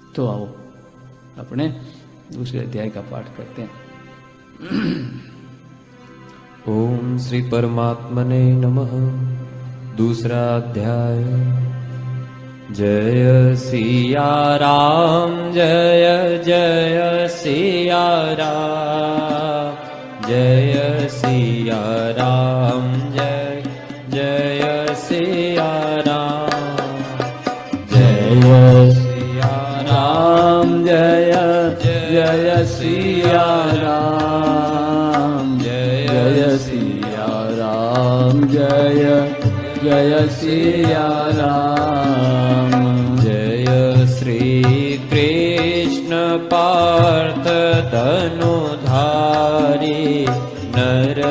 तो आओ अपने दूसरे अध्याय का पाठ करते हैं। ओम श्री परमात्मने नमः। दूसरा अध्याय। जय सिया राम जय जय सिया राम, जय सिया राम जय जय सिया राम, जय सिया राम जय जय सिया राम, जय सिया राम जय जय सिया राम। जय श्री कृष्ण पार्थ धनुधारी नर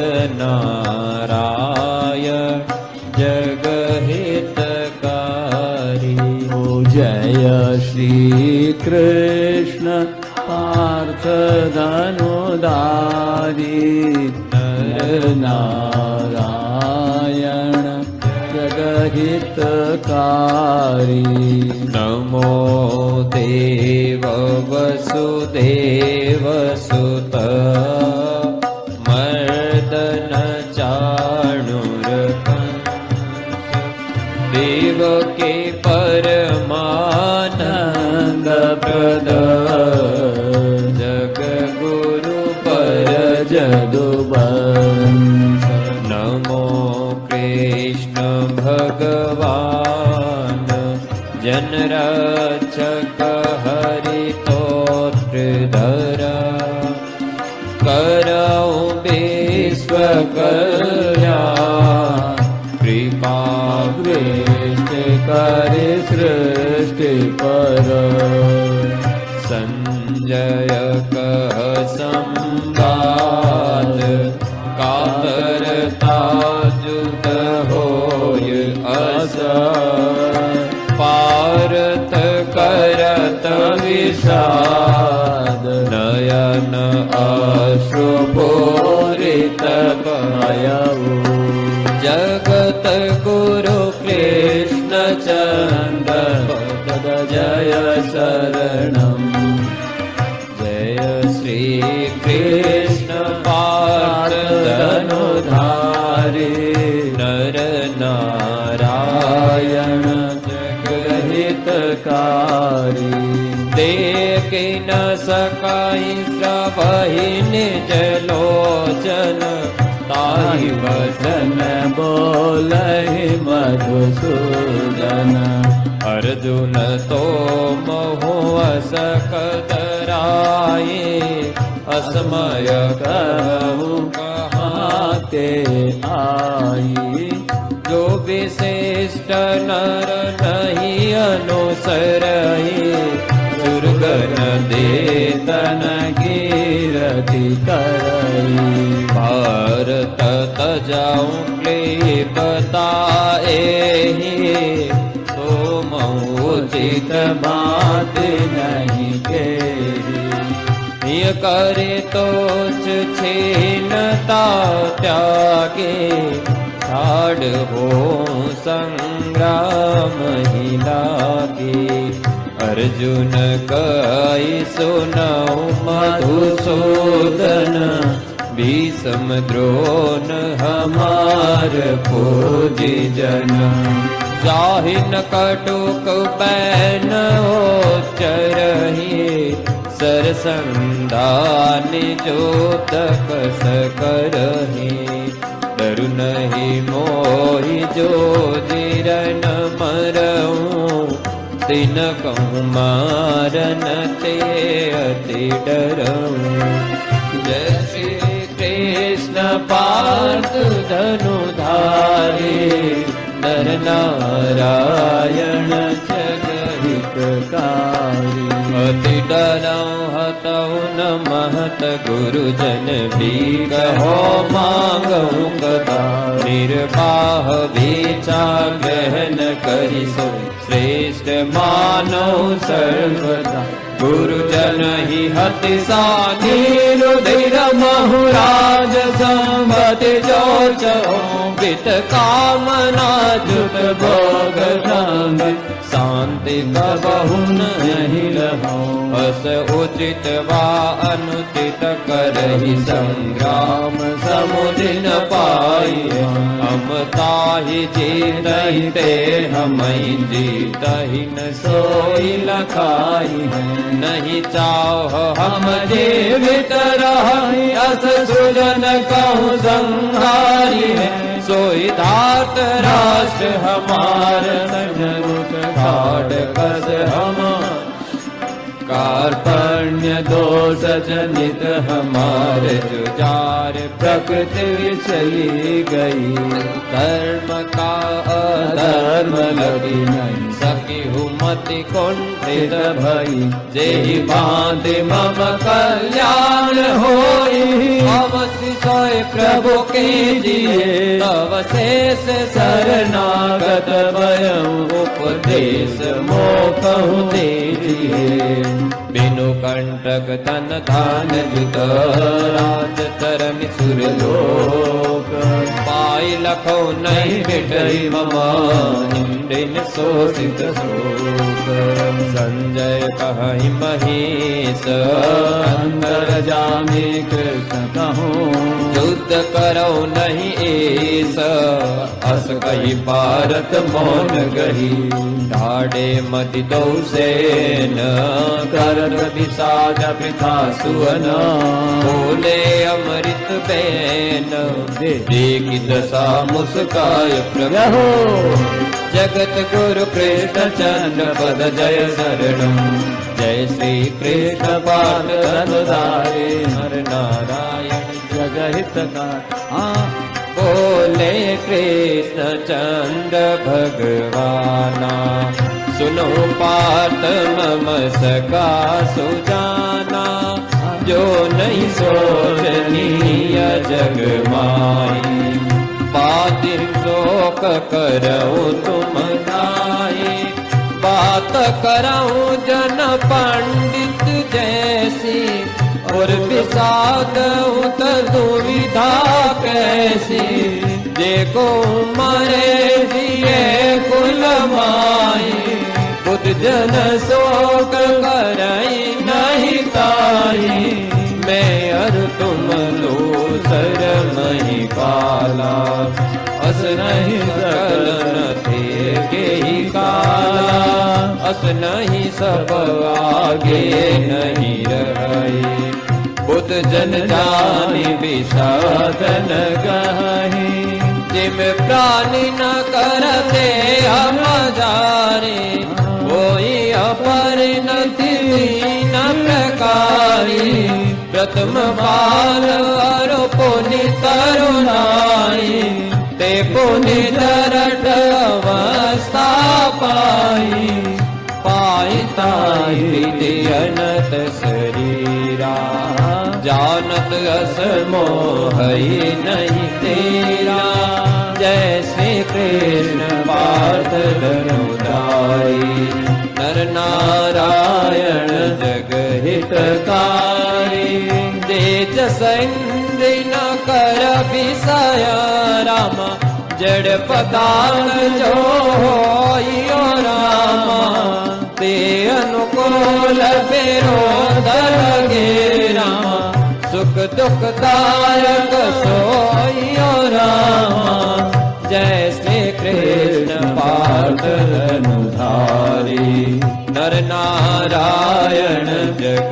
नारायण जगहितकारी। ओ जय श्री कृष्ण पार्थ धनुधारी नर नारायण जगहितकारी। नमो देव वसुदेव सुत मर्दन चाणूरकंस, देवकी परमानंद प्रद जगगुरु पर जदुवंश। नमो कृष्ण भगवान जनरक्षक हरितोत्रधर, करौ विश्व कल्याण कृपा दृष्टि करे सृष्टि पर। संजय कह संवाद कातरता जुत होय असर, पारत करत विषाद नयन अश्रुपूरित भयऊ। जगत गुरु कृष्ण चंद्र जय शरणम। जय श्री कृष्ण पार्थ धनुधारी नर नारायण जगहितकारी। देखे न सकाई श्रवहि निज लोचन, ताहि वचन बोलहि मधुसूदन। अर्जुन तो मोह सकदराये, असमय कहूँ कहाँ ते आई। जो विशिष्ट नर नहीं अनुसरहि, दुर्गन देतन कीरति करई। भारत तजाऊं क्लेबताए, उचित बात नहीं केहि। करे तोच छीनता त्यागे, ठाड़ हो संग्राम ही लागे। अर्जुन कहि सुनौ मधुसूदन, भीष्म द्रोण हमार पूजी जन। जाहि न कटुक बैन उच्चरहि, सरसंधान जोतक सकरहि। डरु नहीं मोहि जो जिरन मरऊं, तिन कहूँ मारन ते अति डरऊं। जय श्री कृष्ण पार्थ धनुधारी नर नारायण जगहितकारी। अति डरऊं हतऊ न महत गुरुजन भी कहो मांगऊं कदा। निर्वाह विचा ग्रहण करि सो श्रेष्ठ मानौ सर्वदा। गुरुजन ही हति सानी रुधिर महुराज संबति जो चहो। वित कामना जुत भोग संग, शांत शांति कबहु नहीं रहो। अस उचित वा अनुचित करहि संग्राम समुझ न पाई। हम ताहि जीतहि ते हमहि जीतहि न सोई लखाई। नहीं चाह हम जीवित रहि अस सुजन कहूँ संहारी। सोई धात राष्ट्र हमार संयुत ठाट कस हम। कार्पण्य दोष जनित हमारे जुजार प्रकृति चली गई। धर्म का अधर्म लगी नहीं सकी मति कुंठित भई। जेहि भांति मम कल्याण होई। अवश्य सोए प्रभु के दिए तव शेष शरणागत भयं। उपदेश मोकहु दे दिए। बिनु कंटक तन धान जुत राज तरन सुरलोक। पाई लखो नहीं मिटई मम इंद्रिन शोषित शोक। संजय कहहि महेश अंदर जामे कृष्ण कहूँ। युद्ध करो नहीं ऐस अस कही भारत मौन गही। ढाडे मति दो सेन करत विषाद वृथा सुवन। बोले अमृत बैन देखि दशा मुस्काय प्रभु। जगत गुरु कृष्ण चंद्र पद जय शरणम। जय श्री कृष्ण पाद अनुदारे हर नारायण जगहित का। बोले कृष्ण चंद्र भगवाना। सुनो पात मम सका सुजाना। जो नहीं सोचनीय जग माई। बातिर शोक करऊँ तुम नाई। बात कराऊँ जन पंडित जैसी। और विषाद दुविधा कैसी। देखो मरे जिए कुल माई। बुद्ध जन शोक करई नहीं ताई। मैं अर तुम लो सर मही काला। अस नहीं सकल न थे के ही काला। अस नहीं सब आगे नहीं रही। बुद्ध जन जानी विषादन गही। जिम प्राणी न करते हम जारे। कोई अपरिणति न प्रकारी। प्रथम बाल और पुनि तरुणाई। ते पुनि दरट अवस्था पाई। पाई ताई अनत शरीरा। जानत अस मोहई नहीं तेरा। जय श्री कृष्ण पार्थ धनुदाई। नर नारायण जग हितकारी। तेज संधि न कर विषय राम। जड़ पदार्थ जो होइयो रामा। ते अनुकूल विरोध लगे रामा। सुख दुख दायक सोइयो रामा। जय श्री कृष्ण पार्थ धनुधारी। नर नारायण जग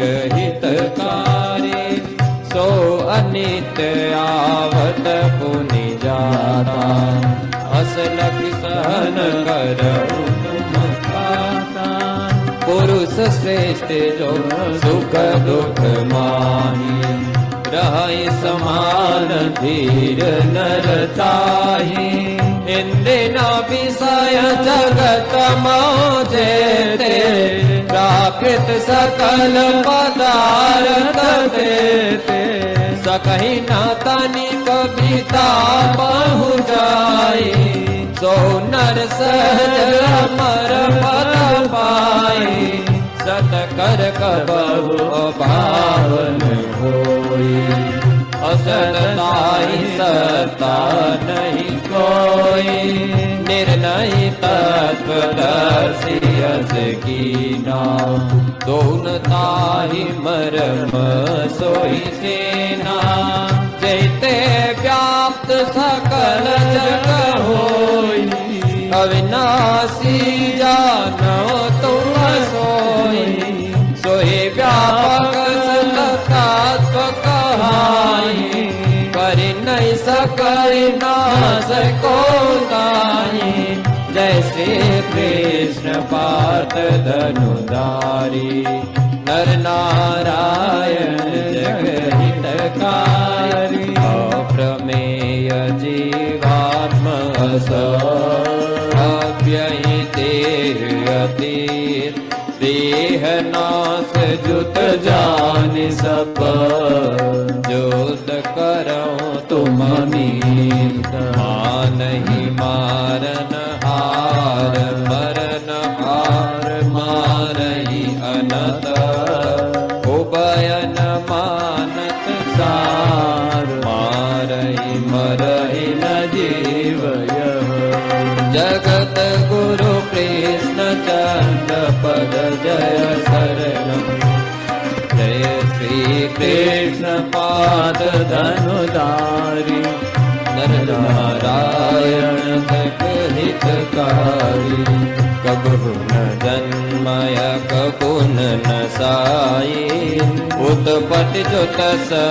हितकारी। सो अनित आवत पुनि जाता। अस लखि सहन करऊँ तुम पाता। पुरुष श्रेष्ठ जो सुख दुख माही। रहै समान धीर नर ताही। इंद्र न विषय जगत मौजेते। प्राकृत सकल पदार्थ देते। सकहि न तनिक बिता बहु जाई। सो नर सहज अमर पद पाई। सत कर कबहु पावन होई। असताई सता नहीं कोई, निर्णय तत्वदर्शी अस कीना, दोनताहि मरम सोई सेना, जैते व्याप्त सकल जग होई, अविनाशी जानो तुम सोई, सोई व्यापक सततत्व कहाई, कर नहीं सकई नाश को ताई, जय श्री कृष्ण पार्थ धनुधारी, नर नारायण जगहितकारी, अप्रमेय जीवात्म अव्ययी देहयतीत, देहनाश जुत जान सब, जुत करो तुम मीत, मानहि मारन हार, मरन हार मारहि अनत, उभयन मानत सार, मारहि मरहि न जीवय, जगत गुरु कृष्ण चंद्र पद जय शरणम, जय श्री कृष्ण पाद धनुधारी, नर नारायण हितकारी, कबहु न जन्मय कबहु न साई, उत्पत्ति जुत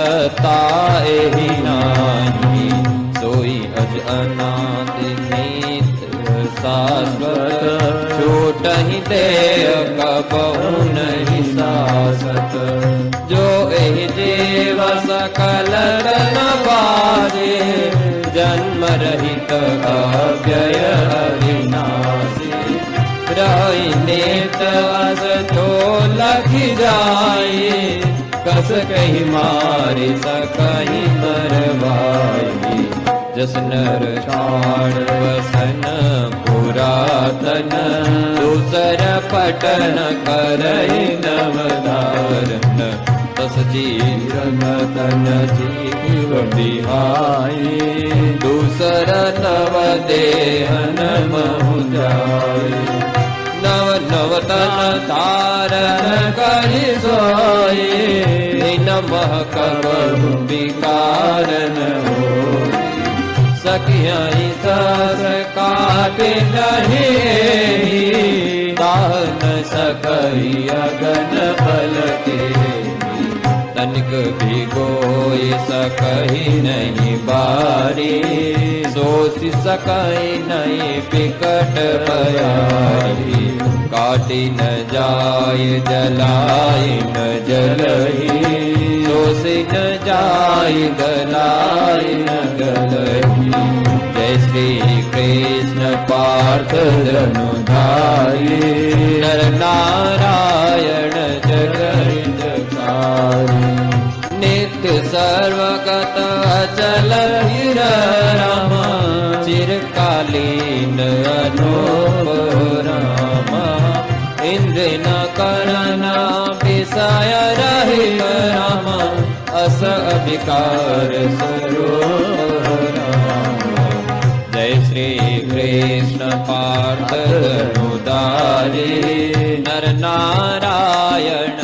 सताए ही नाही, सोई अज अनादि नीत शाश्वत, छूटहि देह कबहु नहीं सासत, जो एहि जीव सकल तन बाजे, जन्म रहित अव्यय अविनाशी, रहि नेत अस जो लखि जाए, कस कहि मारि सकहि मरवाई, जस नर छाड़ वसन पुरातन, दूसर पटन करहि नवधारण, तस जीवन तन जीव बिहाई, दूसर नव देहन महु जाए, नव नव तन धारण करि सोए, दिन मह कबहु विकार न होई, सखियाई सस काटे नहीं, दान सकई अगन बल के, तनिक भी गोई सकई नहीं बारी, सोच सकई नहीं बिकट भयारी, काटी न जाय जलाई न जलही, सोसी न जाय गलाई न गलही, जय श्री कृष्ण पार्थ धनुधारी, नर नारायण जगहितकारी, नित्य सर्वगत अचल गिर रामा, चिरकालीन अनूप रामा, इंद्र न करना विषय रहित रामा, अस अभिकार स्वरूप रामा, जय श्री कृष्ण पार्थ धनुधारी, नर नारायण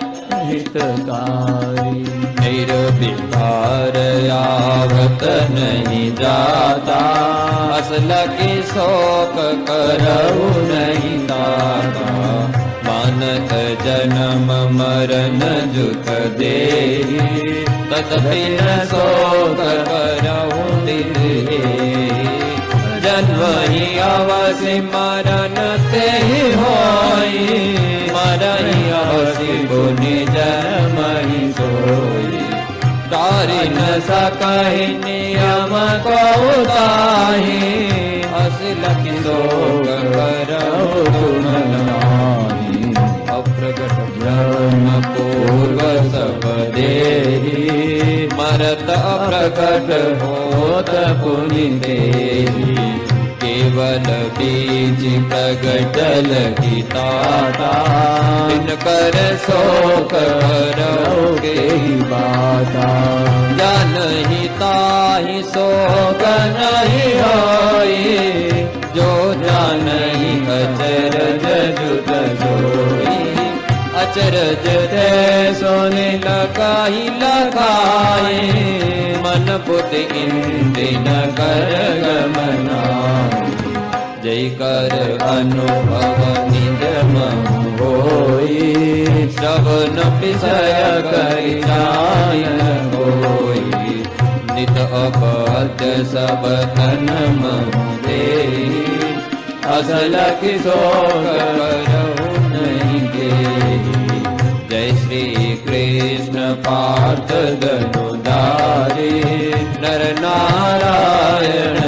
हितकारी, निर्विकार आवत नहीं जाता, असल की शोक करहु नहीं दाता, मानत जन्म मरण जुत देहि, तदपि न शोक करहु दिहि, जन्म ही अवसि मरण ते ही होई, मरहि अवसि गुनि जन्म ही सोई, तारि न सकहि नियम को ताहि, असिल की शोक करहु तुम नाही, अप्रगट ब्रह्म पूर्व सब देहि, मरत अप्रगट होत पुनि देहि, केवल बीज प्रगटल की ताता, बिन कर शोक करोगे बाता जानहि ताहि शोक नहीं होई जो जानहि अचरज जुग जोई अचरज ते सोने लगाई लगाए मन बुद्धि इंद्रिय न कर गमनाए जय कर अनुभव निज मम होई श्रवण विषय करि जाय होई नित अपद्य सब तन मम देहि असल किशोक करहु नहीं गेहि जय श्री कृष्ण पार्थ धनुधारी नर नारायण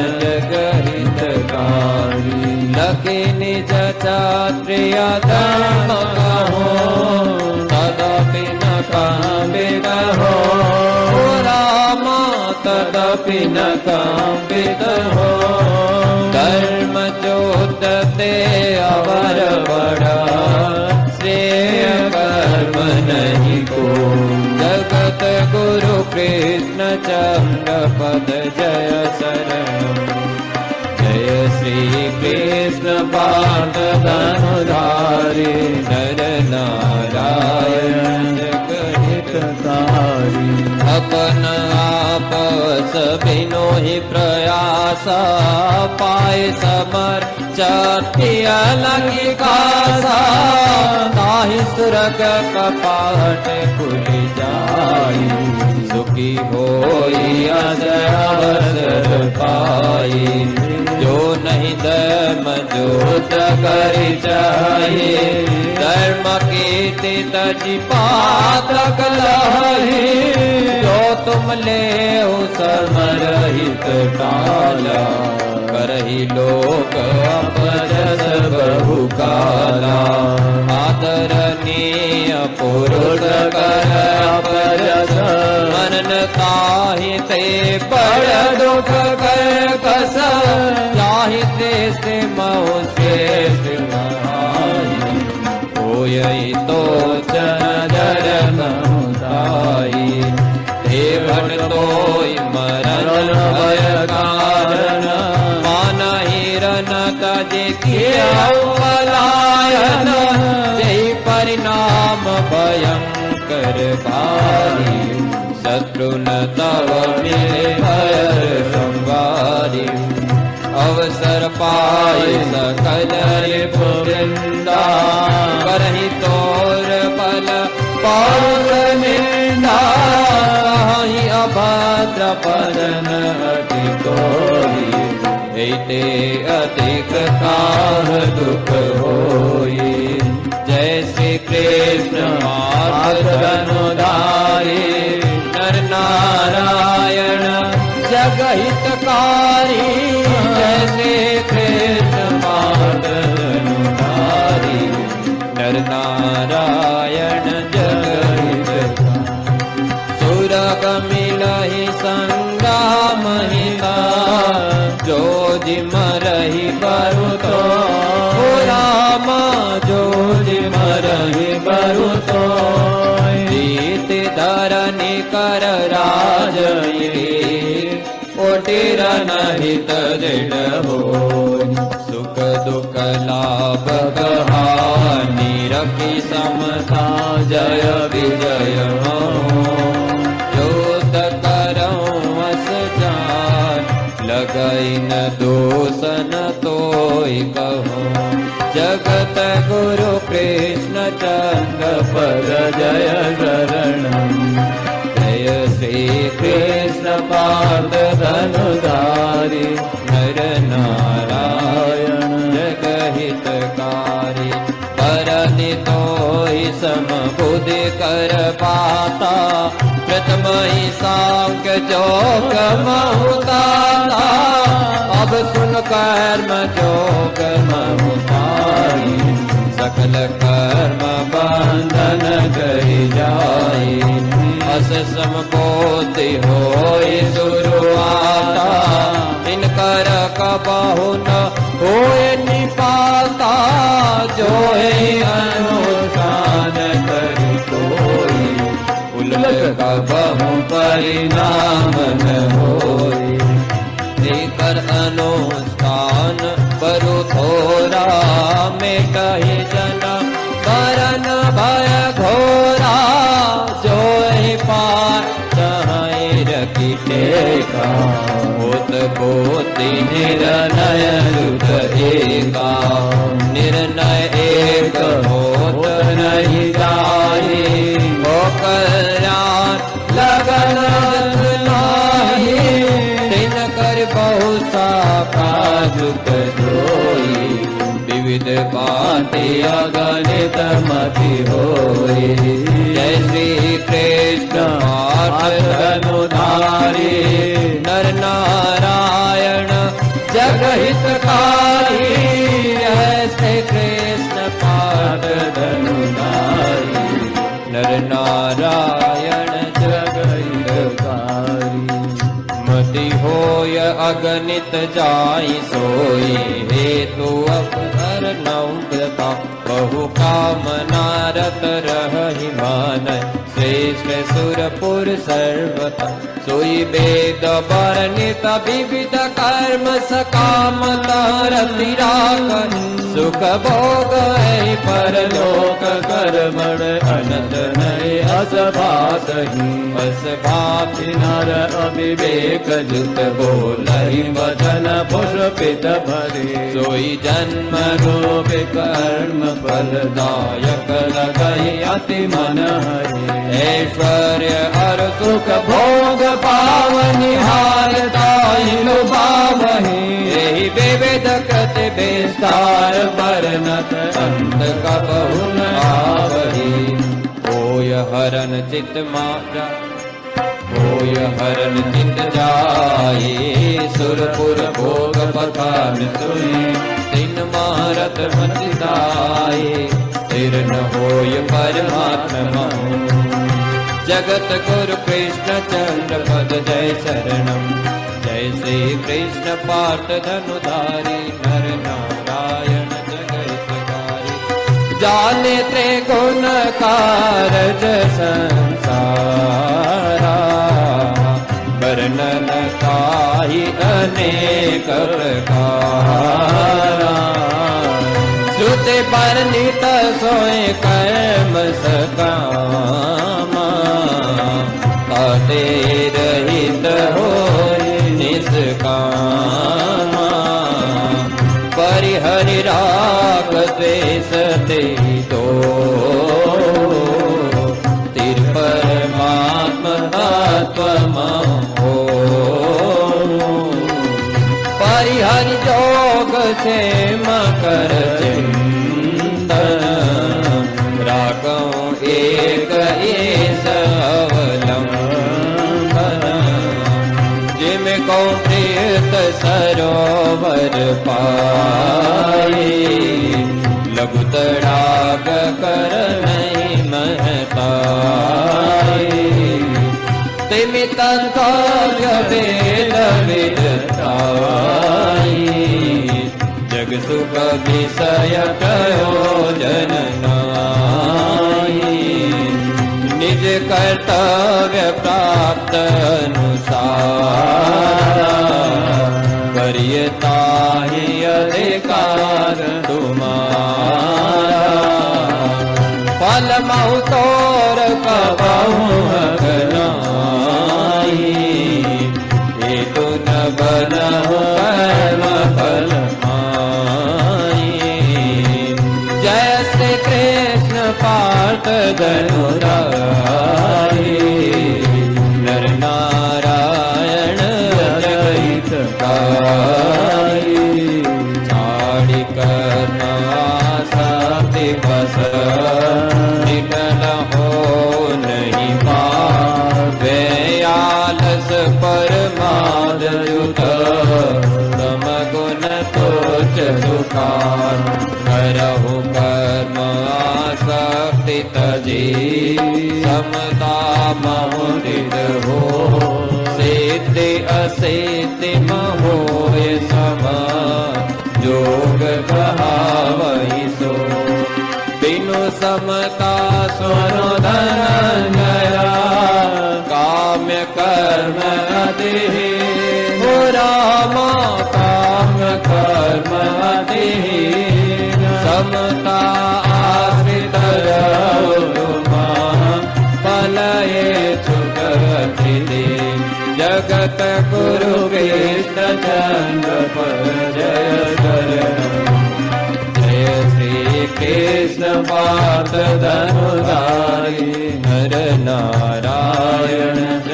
जगहितकारी लखि निज चात्रिय धर्म कहो तदपि न काम्बित हो राम तदपि न काम्बित हो धर्म चोदते अवर बड़ा श्रेय कर्म नहीं को जगत गुरु कृष्ण चंद्र पद जय शरण जय श्री कृष्ण पाद धनुधारी नर नारायण जगहितकारी अपन आप सबिनो ही प्रयास पाए समर चतिया लगी कासा ताहि सुरग कपाट खुल जाई सुखी होई अवसर पाई जो नहीं धर्म जोत करि चाहिए धर्म कीर्ति तजि पातक लहि जो तुम ले समरहित टाला करहि लोक अपजस बहु काला आदरणीय पुरुष कर अपजस मनन ताहि ते बड़ दुख कर कस जाहि से मऊ श्रेष्ठ होयि तो चनदर समुदायी देवट तोय मरण भय कारण मान हिरन तजे किया पलायन जय परिणाम भयंकर भारी शत्रु न तव मिले भय संवारी अवसर पाए सकल वृंदा करहि तोर बल पौर निंदा कहि अभद्र पदन अति तोरी एते अधिक काह दुख होई जय श्री कृष्ण मार्ग धनुधारी नर नारायण जगहितकारी जय श्री कृष्ण पाद धनुधारी नर नारायण जगहितकारी सुरग मिलहि संग्राम हिता जो जिम रही बरुतो राम जो जिम रही बरुतो रीत धरनी कर राज कोटिर नहित दृढ़ हो सुख दुख लाभ कहानी रखी समता जय विजय हो जोत करऊँ अस जान लगई न दोसन तोय कहो जगत गुरु कृष्ण चंद्र पद जय शरणम जय श्री कृष्ण पाद धनुधारी नर नारायण जगहितकारी परनि तोहि समबुद्धि कर पाता प्रथम ही सांख्य जोग महुताता अब सुन कर्म जोग महुतारी सकल कर्म बंधन गई जाई अस समबोधि होई शुरुआता इनकर कबहु न होए निपाता जो है अनुष्ठान कबहु परिणाम न होय। कर अनुष्ठान बरु थोरा, मेटहि जन्म मरण भय घोरा। जो पार चाहे रखी टेका, होत कोटि निर्णय रुत एका। निर्णय एक होत नहीं जाए, हो कल्याण लगन नाही। दिन कर बहु सा काज करोई, विविध बाते अगणित मति होई। जय श्री कृष्ण पाठ धनुधारी, नर नारायण जग हितकारी। ऐसे कृष्ण पाठ धनुधारी, नर नारायण जग हितकारी। मति होय अगणित जाई सोई, हेतु अवसर नौता। बहु कामना रत रहि मानय, श्रेष्ठ सुरपुर सर्वथा। सोई वेद वर्णित विविध कर्म सकामता रति राख। सुख भोग परलोक कर्मण, अनंत नय असभासहि। असभाति नर अविवेक जुत, बोलहि वचन पुष्पित भरे। सोई जन्म रूप कर्म फलदायक, लगहि अति मन हरे। ऐश्वर्य अर सुख भोग पावनिहार, ताहि लुभावहि। एहि विविध कृति विस्तार, वर्णत अंत कबहु न आवहि। होय हरन चित माजा, होय हरन चित जाए। सुरपुर भोग बखान सुनि, तीन मारत मति दाए। फिर न होय परमात्मा, जगत गुरु कृष्ण चंद्र पद जय शरणम। जय श्री कृष्ण पाठ धनुधारी, नर नारायण जग हितकारी। जाने त्रिगुण कारज संसारा, वर्णन काहि अनेक प्रकारा। श्रुति वर्णित सोय कर्म सकामा, ताते रहित होय निष्कामा। परिहरि राग द्वेष ते दो, तिर परमात्म तत्व हो। परिहरि जोग से मकर चिंतन, रागों एक ईश अवलंबन। जिमको प्रीत सरोवर पाए, लघु तड़ाग कर नहीं महताए। तिमि तंत्र वेद विदताई, जग सुख विषय प्रयोजन नाई। निज कर्तव्य प्राप्त अनुसार, वरीयता ही अधिकार तुम्हारा। फल महु तोर कबहु अगनाई, हेतु न बनहु कर्म फल माई। जय श्री कृष्ण पाठ धनुधारी, नर नारायण जग हितकारी। छाड़ि कर्म आसक्ति बस, निडल हो नहीं पावे। आलस परमाद युत, तम गुण तोच सुखार। करहु कर्म आसक्ति तजी, समता मोहित हो। सिद्धि असिद्धि मोह सम, जोग कहावहि सो। बिनु समता स्वनो धन गया, काम्य कर्म अतिहीन हो रामा काम्य कर्म अतिहीन समता आश्रित तुमा फलये सुगति जगत गुरु कृष्ण चंद्र पर जय शरणम जय श्री कृष्ण पाद धनुधारी नर नारायण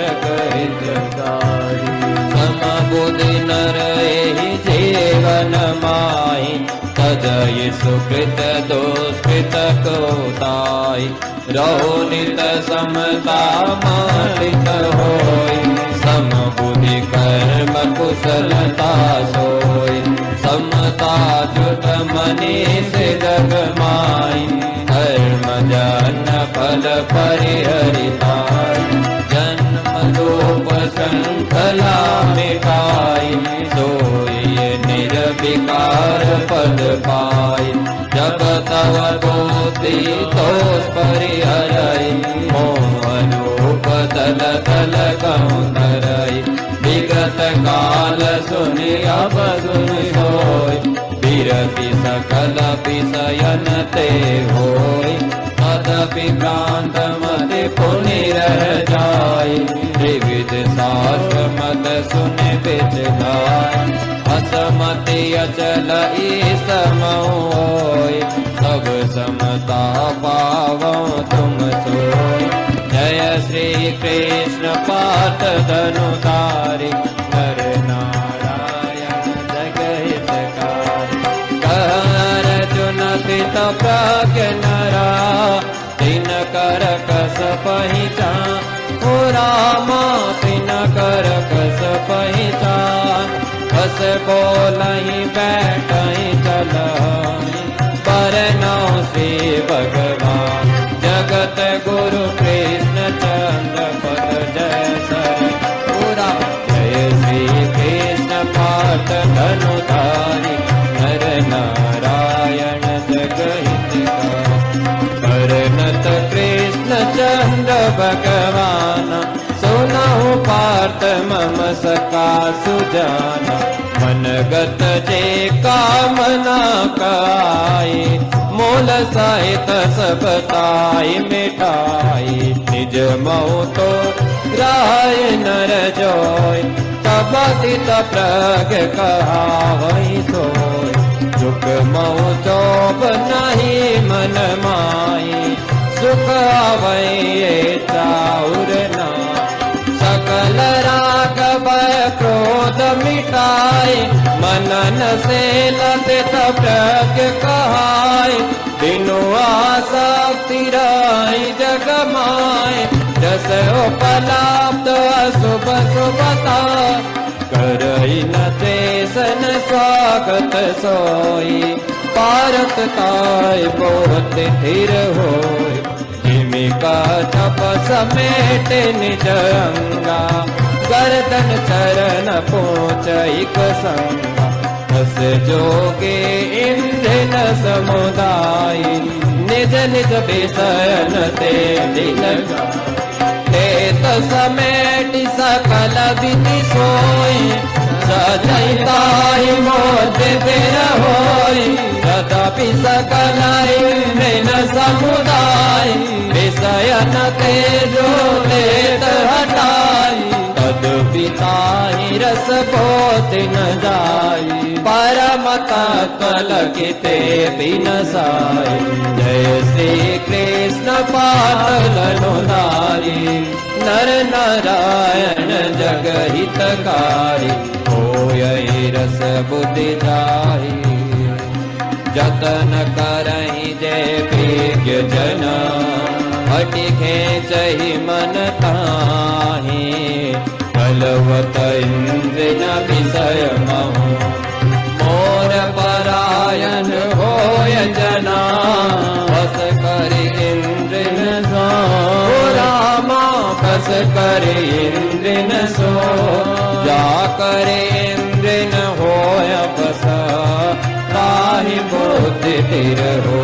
जगहितकारी समबुद्धि नर एहि जीवन माहि तजय सुकृत दुष्कृत को ताई रहो नित समता मालिक होई समबुद्धि कर्म कुशलता सोई समता जुट मनीष जग माई धर्म जन फल परिहरिताई जन्म रूप श्रृंखला मिटाई सोई निर्विकार पद पाई जब तव दोषी दोष परिहरई मोह रूप दल दल कौंधरई विगत काल सुनि अब सुनि होय विरति सकल विषयन ते होय तदपि भ्रांत मति पुनि रह जाय त्रिविध शास्त्र मत सुनि विचलाय असमति अचल ईसम होय सब समता पावो तुम सोय जय श्री कृष्ण पाठ धनुधारी नर नारायण जगहितकारी कह अर्जुन पित प्रज्ञ नरा तिन कर कस पहिचान हो रामा तिन कर कस पहिचान बस बोलहि बैठहि चलहि परनौ से भगवान जगत गुरु कृष्ण चंद्र पद जय सरा जय श्री कृष्ण पाठ धनुधारी नर नारायण जगहितकारी परनत कृष्ण चंद्र भगवान सुनहु पार्थ मम सका सुजाना मनगत जे कामना काई मोल सहित सब ताई मिठाई निज मऊ तो राय नर जोय तब तित प्रज्ञ कहावै सोय जुग मऊ चोप नहीं मन माई सुख आवै चाउर ना सकल राग भय क्रोध मिटाय मनन से ललित प्रज्ञ कहाय बिनु आसक्ति रहि जग माय रस उपलब्ध अशुभ शुभता करई न तेसन स्वागत सोई पारत ताय बहुत स्थिर होय का जप समेट निज अंगा गर्दन चरण पोच एक संगा बस जोगे इंद्र न समुदाय निज निज विषयन ते दिन तेत समेट सकल विधि सोई सजैताहि मोद बेर होई तदपि सकल इंद्र समुदाय विषयन ते जो लेत हटाई तदपि ताहि रस बोध न जाई परम तत्व लगिते बिन साई जय श्री कृष्ण पाठ धनुधारी नर नारायण जगहितकारी होय रस बुद्धि जाहि जतन करहि जय विज्ञ जना हटि खेचहि मन ताहि बलवत इंद्र न विषय महु मोर परायण होय जना बस करि इंद्र न रामा बस करि इंद्र न सो जा करे इंद्र न होय बस ताहि बुद्धि स्थिर हो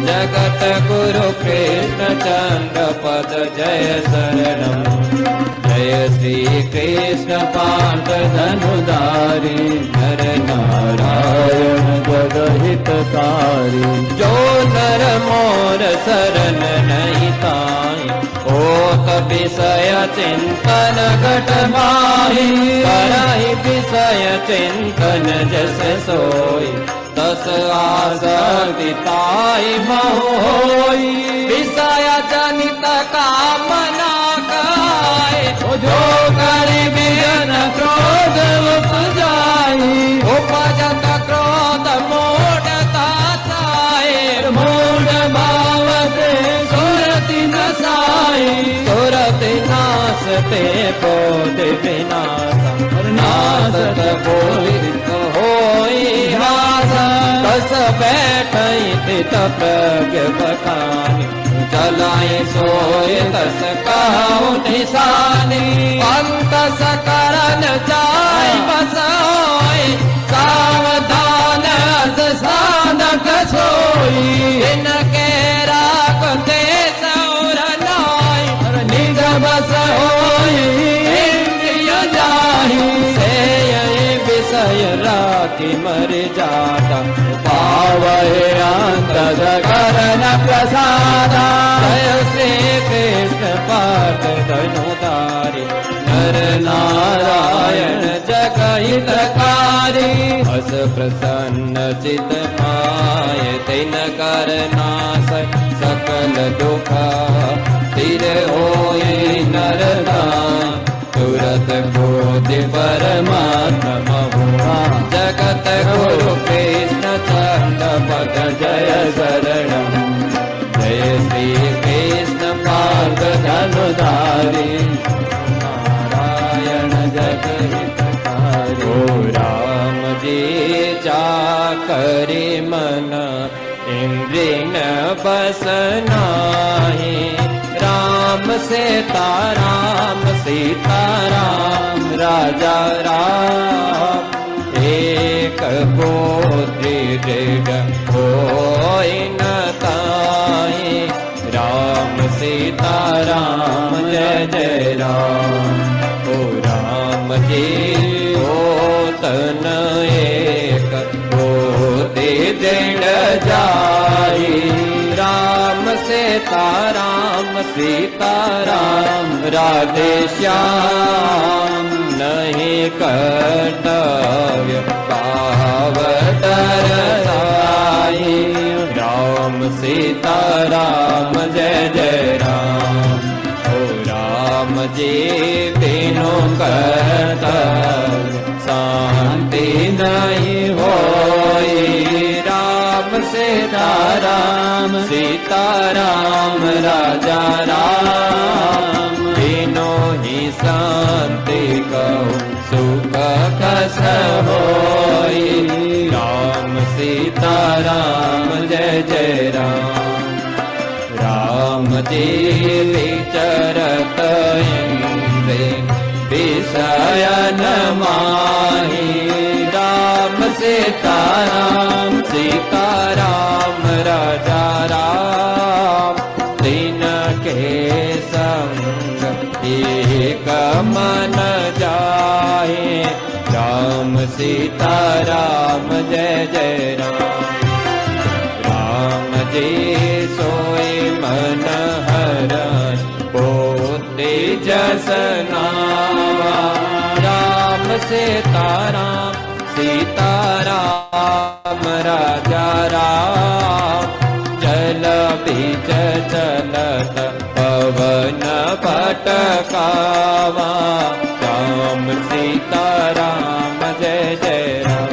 जगत गुरु कृष्ण चंद्र पद जय शरणम। जय श्री कृष्ण पार्थ धनुधारी नर नारायण जग हितकारी। जो नर मोर शरण नहीं ताई होत विषय चिंतन घट माही। करहि विषय चिंतन जस सोई तस आसक्ति ताई महु होई। विषय जनित कामना गाय जो करि बिन क्रोध उपजाई। उपजत क्रोध मूढ़ता छाए मूढ़ भाव से सुरति नसाई। सुरति नासते बोध विनाशम नासत बोधित होई हासा। बस बैठई तप बखानी चलाए सोए तस कहु निशानी। अंत सकरन जाय बसोई सावधान अस साधक सोई। इनके राखते सौर नाय निज बस होई इंद्रिय जाहि। से विषय राखी मर जाता पावै अंत करन प्रसादा। जय श्री कृष्ण पार्थ धनुधारी नर नारायण जग हितकारी। हस प्रसन्न चित माय तिन कर नाश सकल दुख स्थिर होई नरदान। तुरत बोधि परमात्मा हुआ जगत गुरु कृष्ण चंद्र पद जय शरणम। जय श्री कृष्ण पार्थ धनुधारी नारायण जग हितकारी। ओ राम जी चाकरि मन इंद्रिय न बस नाही। राम सीताराम सीताराम राजा राम। एक पुत्री दृढ़ होई न ताई। राम सीताराम जय जय राम। ओ राम जी होतन एक होते दृढ़ जाई। राम सीताराम सीताराम राधे श्याम। नहीं कर्तव्य पावत रसाई। राम सीताराम जय जय राम। ओ राम जी बिनु कर्तव्य शांति नहीं होई। राम सीताराम सीताराम राजा राम। तीनों ही शांति कहो सुख कस होई। राम सीताराम जय जय राम। राम जी विचरत इंद्रिय विषय न माही। राम सीताराम सीताराम राजा राम। तीन के संग एक मन जाए। राम सीताराम जय जय राम। राम जी सोई मन हरण पोते जस नावा। राम सीताराम सीताराम राजा राम। जल बीच चलत पवन पटकावा। राम सीताराम जय जय राम।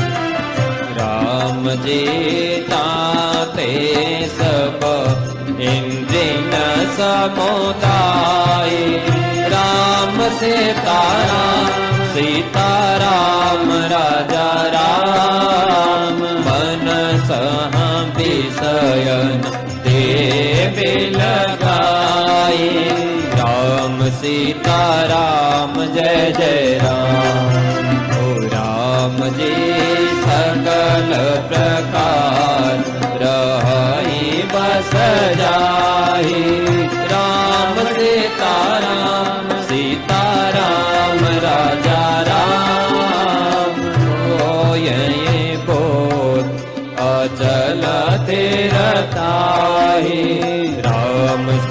राम जी ताते सब इंद्रिय समुदाय। राम सीताराम सीताराम राजा राम। मन सह विषयन देवे लगाई। राम सीताराम जय जय राम। ओ राम जी सकल प्रकार रही बस जाहि। राम सीताराम सीता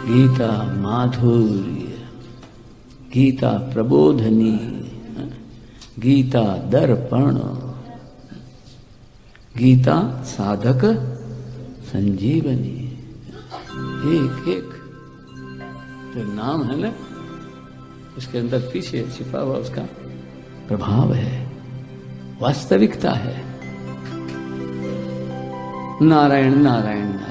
गीता माधुर्य, गीता प्रबोधनी, गीता दर्पण, गीता साधक संजीवनी। एक एक जो नाम है ना, उसके अंदर पीछे छिपा हुआ उसका प्रभाव है, वास्तविकता है। नारायण नारायण नारायण।